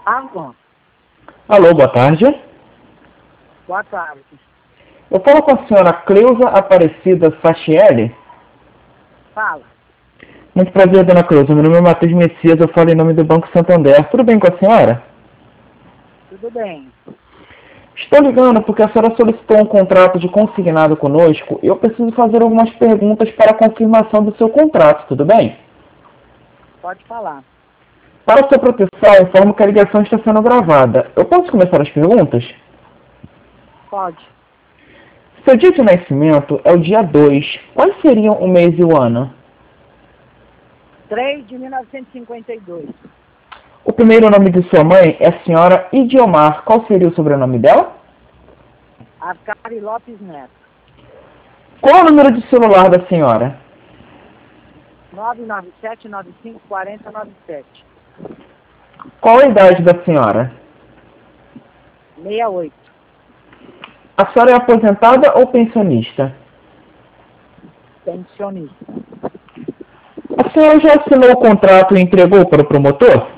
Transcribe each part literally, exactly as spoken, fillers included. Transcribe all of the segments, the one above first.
Alô, Alô, boa tarde. boa tarde. Eu falo com a senhora Cleusa Aparecida Sachielli. Fala. Muito prazer, dona Cleusa. Meu nome é Matheus Messias, eu falo em nome do Banco Santander. Tudo bem com a senhora? Tudo bem. Estou ligando porque a senhora solicitou um contrato de consignado conosco e eu preciso fazer algumas perguntas para a confirmação do seu contrato, tudo bem? Pode falar. Para sua proteção, informo que a ligação está sendo gravada. Eu posso começar as perguntas? Pode. Seu dia de nascimento é o dia dois. Quais seriam o mês e o ano? três de mil novecentos e cinquenta e dois. O primeiro nome de sua mãe é a senhora Idiomar. Qual seria o sobrenome dela? Arcari Lopes Neto. Qual é o número de celular da senhora? nove nove sete nove cinco quatro zero nove sete. Qual a idade da senhora? sessenta e oito. A senhora é aposentada ou pensionista? Pensionista. A senhora já assinou o contrato e entregou para o promotor?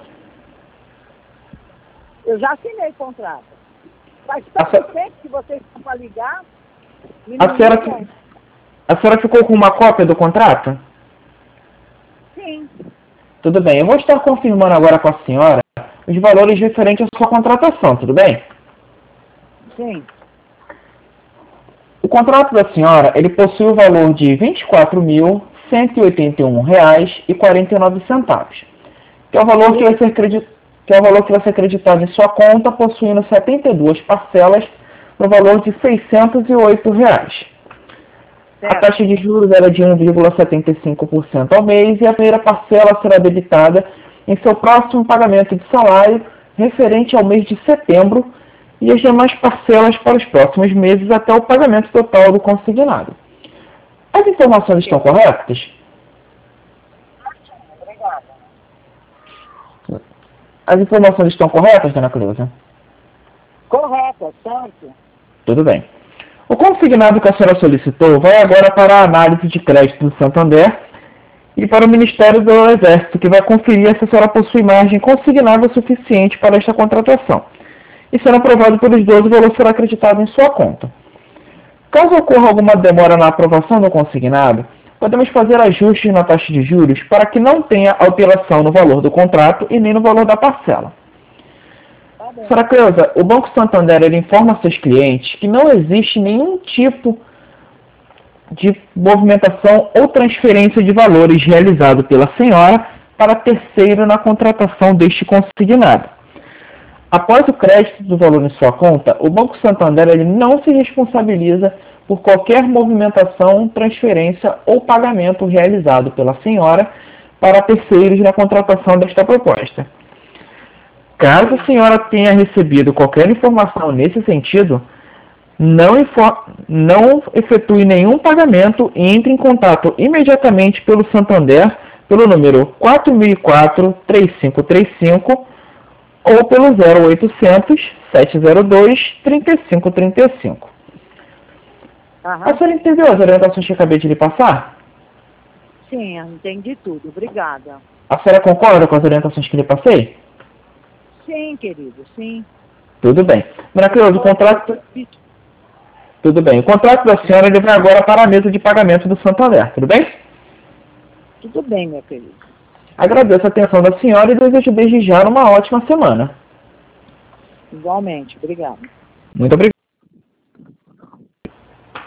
Eu já assinei o contrato. Faz A tanto se- tempo que vocês estão para ligar. E A não senhora, ligam. a senhora ficou com uma cópia do contrato? Sim. Tudo bem, eu vou estar confirmando agora com a senhora os valores referentes à sua contratação, tudo bem? Sim. O contrato da senhora, ele possui o valor de vinte e quatro mil cento e oitenta e um reais e quarenta e nove centavos, que é o valor que vai ser credi- que é o valor que vai ser acreditado em sua conta, possuindo setenta e duas parcelas no valor de seiscentos e oito reais. A Certo. taxa de juros era de um vírgula setenta e cinco por cento ao mês e a primeira parcela será debitada em seu próximo pagamento de salário referente ao mês de setembro e as demais parcelas para os próximos meses até o pagamento total do consignado. As informações estão corretas? Obrigada. As informações estão corretas, dona Cleusa? Correto, certo? Tudo bem. O consignado que a senhora solicitou vai agora para a análise de crédito do Santander e para o Ministério do Exército, que vai conferir se a senhora possui margem consignável suficiente para esta contratação. E sendo aprovado pelos dois, o valor será acreditado em sua conta. Caso ocorra alguma demora na aprovação do consignado, podemos fazer ajustes na taxa de juros para que não tenha alteração no valor do contrato e nem no valor da parcela. Tá bem. Senhora Cleusa, o Banco Santander ele informa seus clientes que não existe nenhum tipo de movimentação ou transferência de valores realizado pela senhora para terceiro na contratação deste consignado. Após o crédito do valor em sua conta, o Banco Santander ele não se responsabiliza por qualquer movimentação, transferência ou pagamento realizado pela senhora para terceiros na contratação desta proposta. Caso a senhora tenha recebido qualquer informação nesse sentido, não, não efetue nenhum pagamento e entre em contato imediatamente pelo Santander pelo número quatro mil e quatro, três cinco três cinco ou pelo zero oitocentos, sete zero dois, trinta e cinco trinta e cinco. Aham. A senhora entendeu as orientações que eu acabei de lhe passar? Sim, eu entendi tudo. Obrigada. A senhora concorda com as orientações que lhe passei? Sim, querido, sim. Tudo bem. Dona Cleusa, o contrato... Tudo bem. O contrato da senhora ele vai agora para a mesa de pagamento do Santander, tudo bem? Tudo bem, meu querido. Agradeço a atenção da senhora e desejo desde já uma ótima semana. Igualmente, obrigada. Muito obrigado.